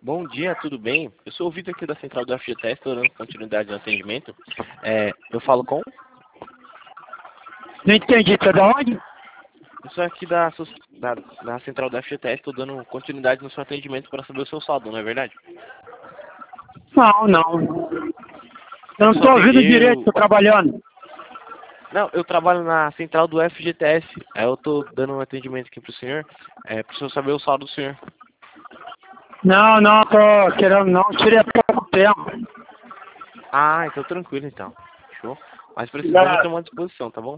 Bom dia, tudo bem? Eu sou o Vitor aqui da Central do FGTS, estou dando continuidade no atendimento. Eu falo com? Não entendi, você é da onde? Eu sou aqui da Central do FGTS, estou dando continuidade no seu atendimento para saber o seu saldo, não é verdade? Não, não. Eu não Só estou ouvindo peguei direito, estou trabalhando. Não, eu trabalho na Central do FGTS, aí eu estou dando um atendimento aqui para o senhor, para o senhor saber o saldo do senhor. Não, não, tô querendo não, tirei há pouco tempo. Ah, então tranquilo então. Show. Mas precisando, eu tenho uma disposição, tá bom?